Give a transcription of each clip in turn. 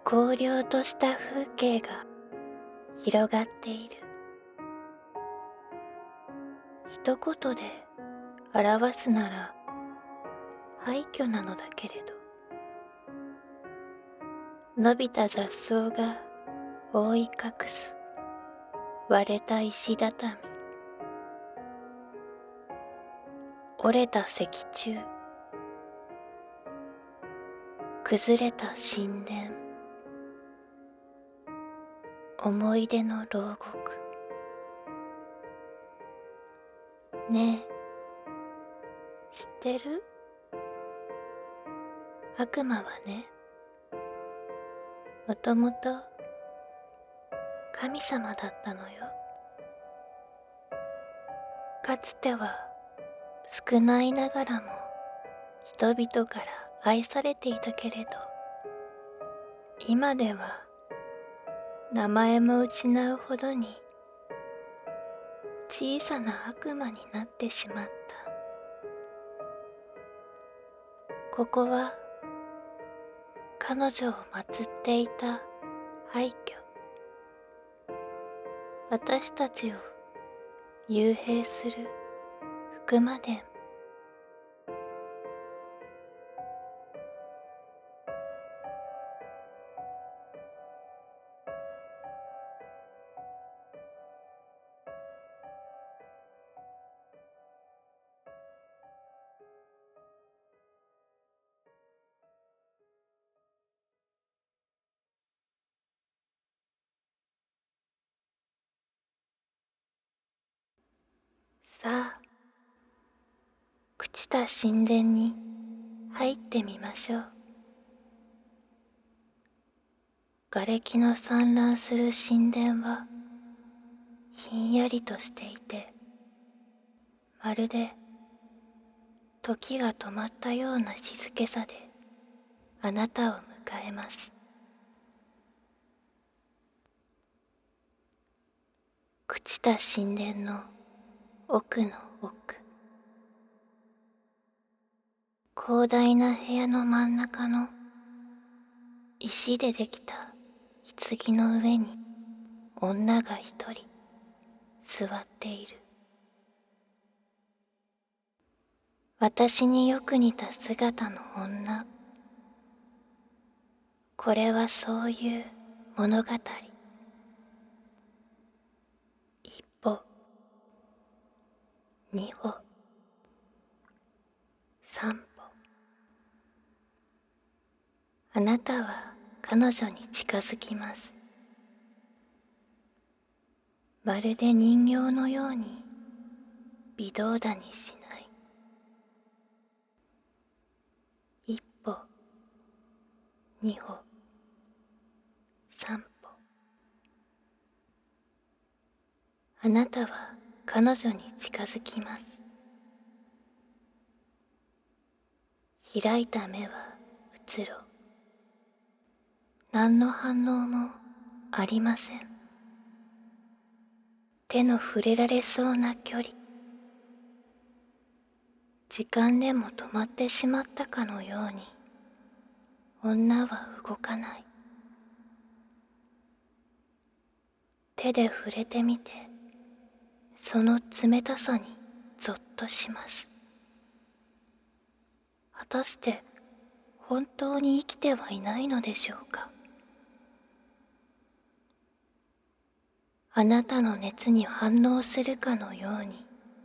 荒涼とした風景が広がっている。一言で表すなら廃墟なのだけれど、伸びた雑草が覆い隠す割れた石畳、折れた石柱、崩れた神殿、思い出の牢獄。ねえ、知ってる？悪魔はね、もともと神様だったのよ。かつては少ないながらも人々から愛されていたけれど、今では名前も失うほどに小さな悪魔になってしまった。ここは彼女を祀っていた廃墟。私たちを幽閉する伏魔殿。さあ、朽ちた神殿に入ってみましょう。瓦礫の散乱する神殿はひんやりとしていて、まるで時が止まったような静けさであなたを迎えます。朽ちた神殿の奥の奥、広大な部屋の真ん中の石でできた棺の上に女が一人座っている。私によく似た姿の女。これはそういう物語。一歩、二歩、三歩。あなたは彼女に近づきます。まるで人形のように微動だにしない。一歩、二歩、三歩。あなたは彼女に近づきます。開いた目はうつろ。何の反応もありません。手の触れられそうな距離。時間でも止まってしまったかのように、女は動かない。手で触れてみて、その冷たさにゾッとします。果たして本当に生きてはいないのでしょうか。あなたの熱に反応するかのように、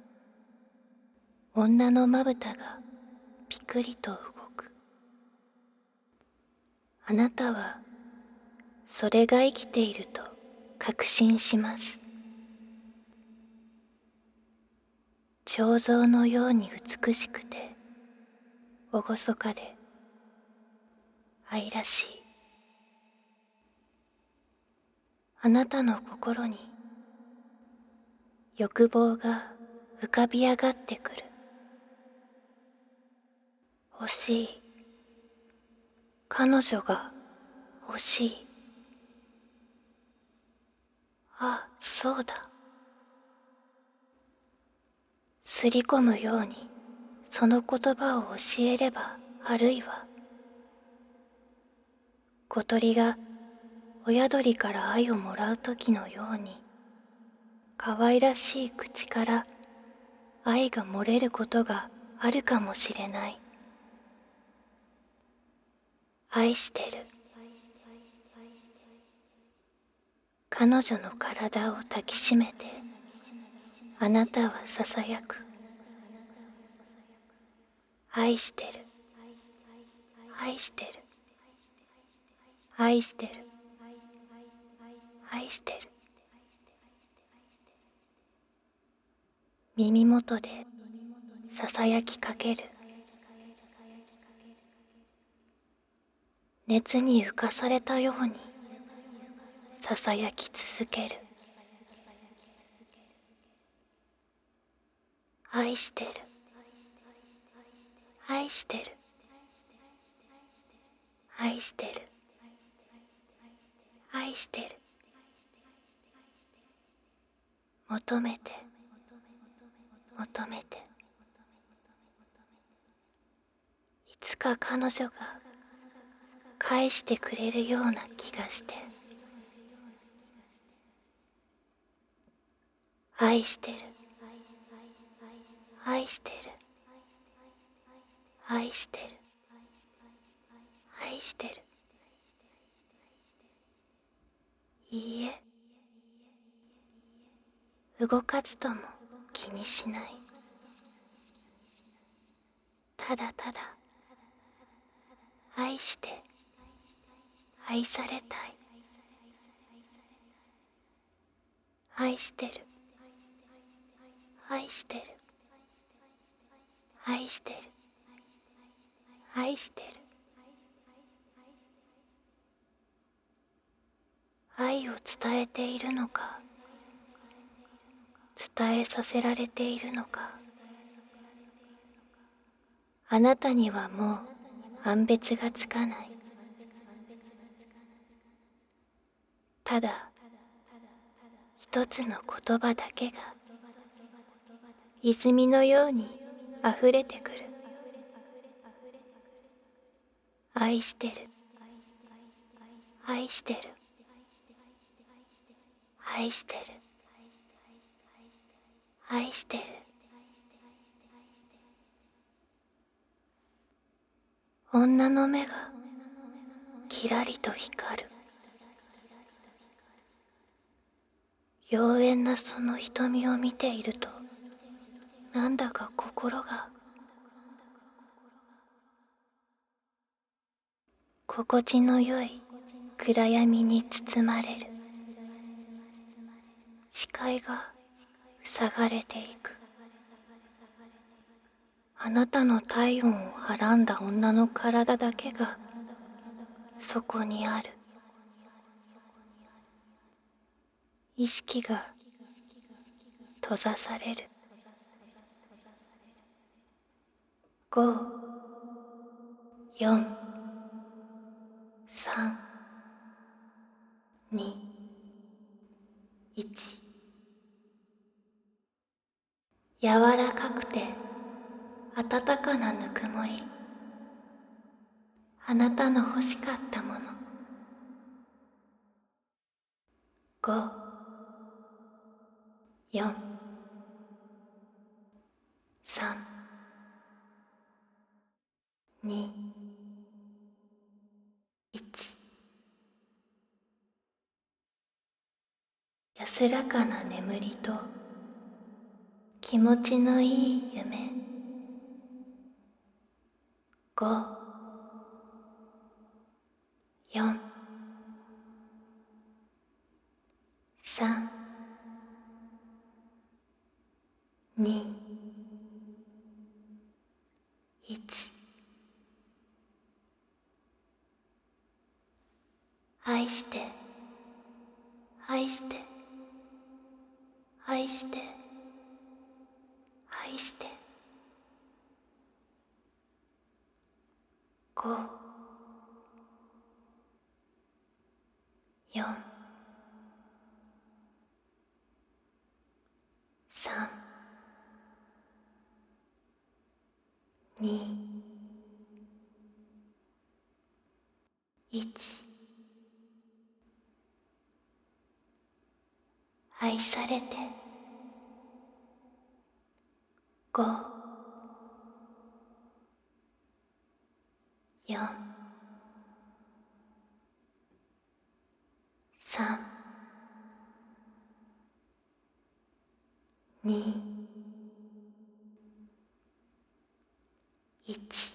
女のまぶたがピクリと動く。あなたはそれが生きていると確信します。彫像のように美しくて厳かで愛らしい。あなたの心に欲望が浮かび上がってくる。欲しい。彼女が欲しい。あ、そうだ。すり込むようにその言葉を教えれば、あるいは小鳥が親鳥から愛をもらう時のように、可愛らしい口から愛が漏れることがあるかもしれない。愛してる。彼女の体を抱きしめて、あなたはささやく。愛してる。愛してる。愛してる。愛してる。耳元でささやきかける。熱に浮かされたようにささやき続ける。愛してる。愛してる。愛してる。愛してる。求めて、求めて。いつか彼女が返してくれるような気がして。愛してる。愛してる。愛してる。愛してる。いいえ、動かずとも気にしない。ただただ愛して愛されたい。愛してる。愛してる。愛してる。愛してる。愛を伝えているのか、伝えさせられているのか、あなたにはもう判別がつかない。ただ一つの言葉だけが泉のように溢れてくる。愛してる。愛してる。愛してる。愛してる。女の目がキラリと光る。妖艶なその瞳を見ていると、なんだか心が心地のよい暗闇に包まれる。視界が塞がれていく。あなたの体温をはらんだ女の体だけがそこにある。意識が閉ざされる。5、4、3、2、1。柔らかくて暖かなぬくもり。あなたの欲しかったもの。5、4、3、2、1。安らかな眠りと気持ちのいい夢。5、4、3、2、1。愛して、愛して、愛して、愛して。5、4、3、2、1。 愛されて。5、4、3、2、1。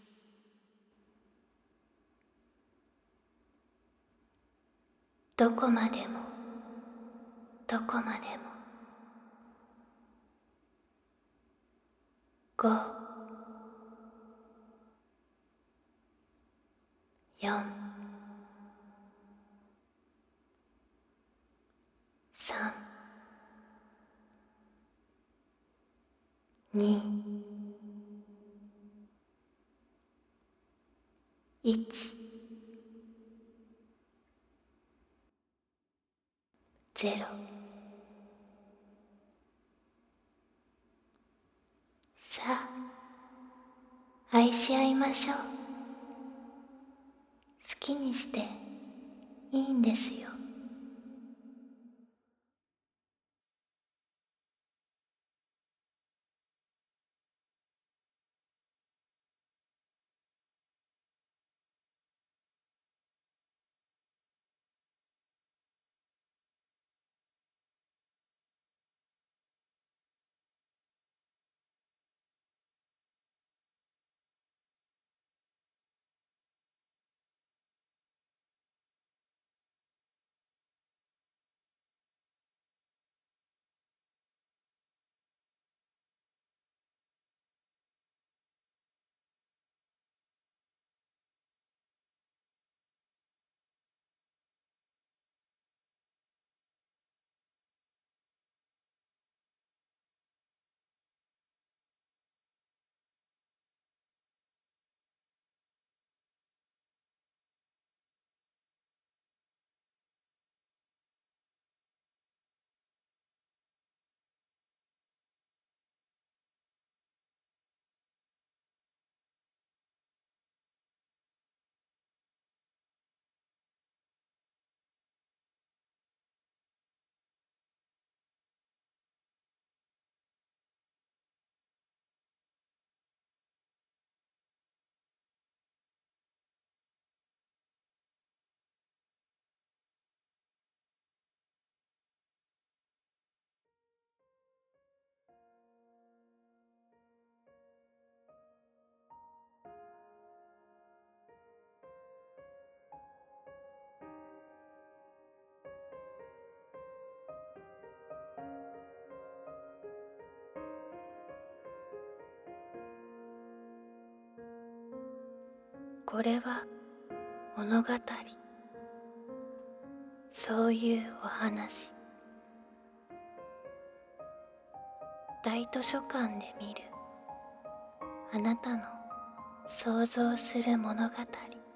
どこまでもどこまでも。5、4、3、2、1、0。さあ、愛し合いましょう。好きにしていいんですよ。これは物語、そういうお話。大図書館で見るあなたの想像する物語。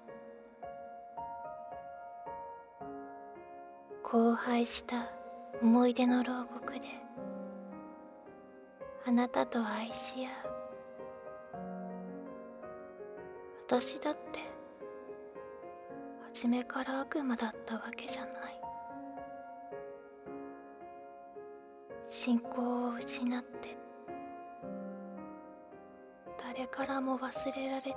荒廃した思い出の牢獄であなたと愛し合う。私だって初めから悪魔だったわけじゃない。信仰を失って誰からも忘れられて、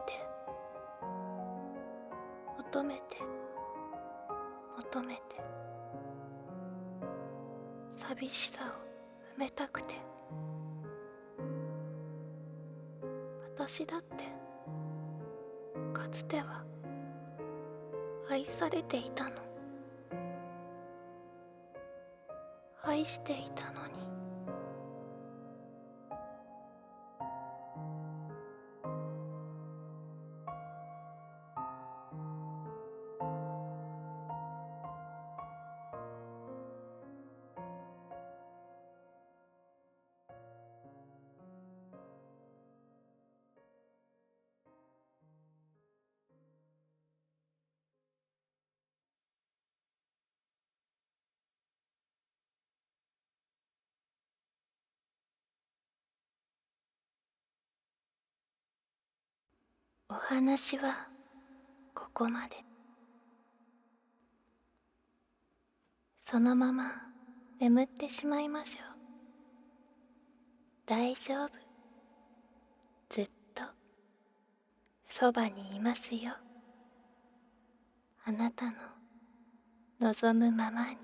求めて求めて、寂しさを埋めたくて。私だってかつては愛されていたの。愛していたのに。お話はここまで。そのまま眠ってしまいましょう。大丈夫。ずっとそばにいますよ。あなたの望むままに。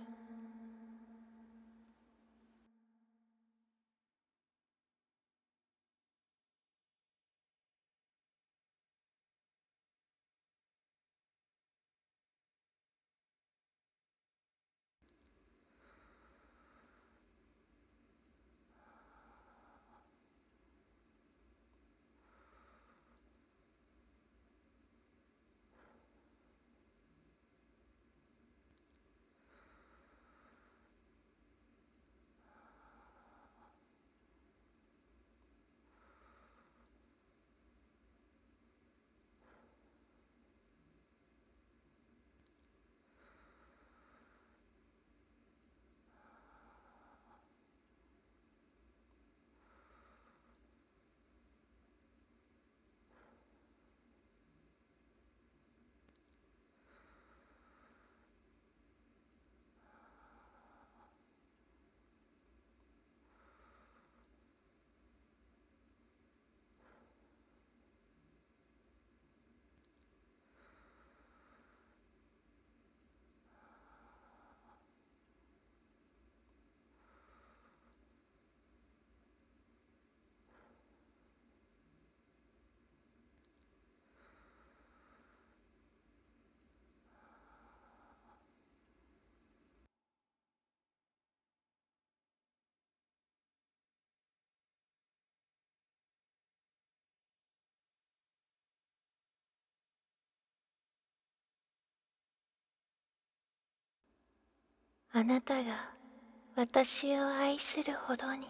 あなたが私を愛するほどに、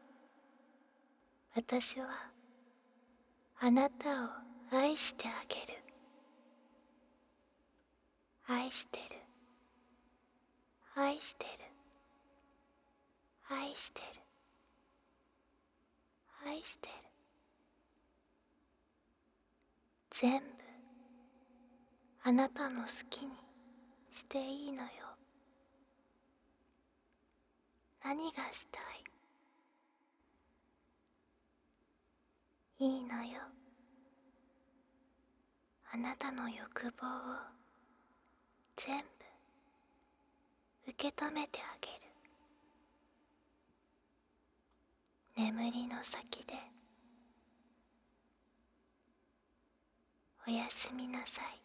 私はあなたを愛してあげる。愛してる、愛してる、愛してる、愛してる。全部あなたの好きにしていいのよ。何がしたい？いいのよ。あなたの欲望を全部受け止めてあげる。眠りの先でおやすみなさい。